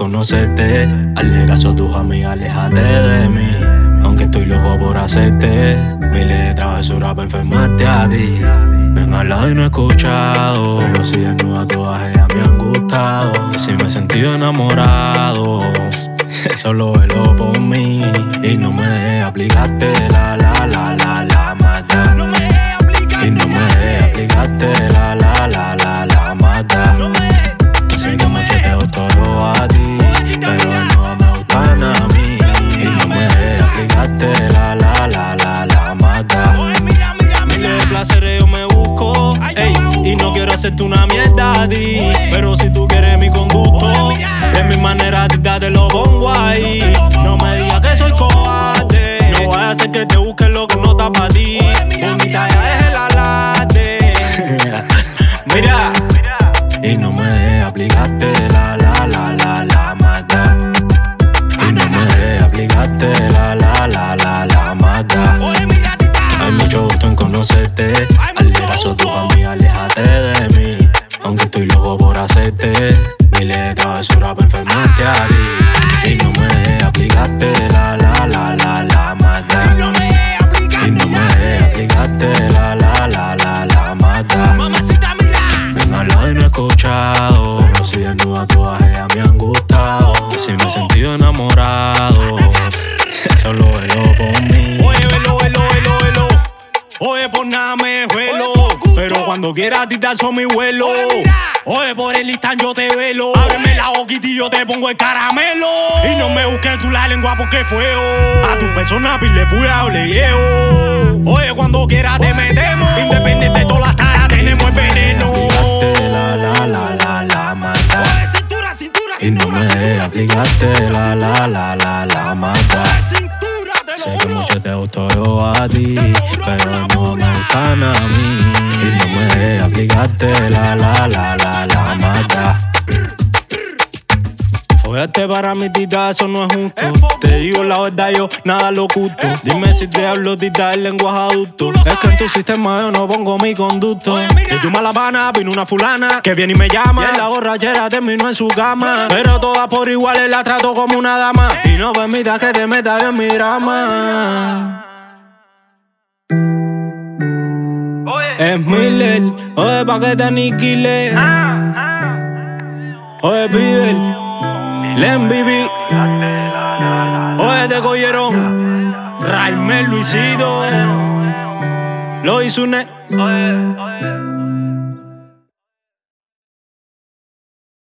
conocerte. Hazle caso a tus amigas, aléjate de mí. Aunque estoy loco por hacerte miles de travesuras para enfermarte a ti. Me han hablado y no he escuchado. Si desnuda todas ellas me han gustado. Y si me he sentido enamorado, solo velo por mí. Y no me dejes aplicarte la mata. Y no me dejes aplicarte la mata. Sé que macheteo todo a ti, pero no me gustan a mí. Y no me dejes aplicarte la mata. Miles de placeres yo me busco, ey, y no quiero hacerte una mierda a ti. Pero si tú quieres mi conducto, de mi manera te lo pongo ahí. No me digas que soy cobarde, no vaya a hacer que te busques lo que no está pa' ti. Bonita ya deje la late. Mira, y no me dejes aplicarte la mata. Y no me dejes aplicarte la mata. Hay mucho gusto en conocerte. Hazle caso a tus amigas, aléjate de mí. Aunque estoy loco por hacerte miles de travesuras para enfermarte a ti. Y no me dejes aplicarte la mata. Y no me dejes aplicarte la mata. Me han hablado y no he escuchado. Si desnuda todas ellas me han gustado. Y si me he sentido enamorado, solo velo por mí. Oye, velo. Oye, por nada me vuelo. Pero cuando quieras tirar son mi vuelo. Oye, por el Instagram yo te velo. Ábreme la boquita y yo te pongo el caramelo. Y no me busques tú la lengua porque fuego. A tu persona pile puya o le llevo. Oye, cuando quieras te metemos. Independiente de todas las taras tenemos el veneno. La mata. Y no me dejes aplicarte la mata. Sé que mucho te gustó yo a ti, pero no me gustan a mí. Y no me dejes aplicarte la mata. Follarte para mi tita, eso no es justo. Te digo la verdad, yo nada lo oculto. Dime si te hablo tita el lenguaje adulto. Es que en tu sistema yo no pongo mi conducto. De tu mala pana vino una fulana que viene y me llama. Y en la borrachera terminó en su cama. Pero todas por iguales la trato como una dama. Y no permitas que te metas en mi drama. Es Miller, oye, pa' que te aniquile. Oye, Bieber, Len Bibi, oye, te cogieron Raimel Luisito, lo hizo un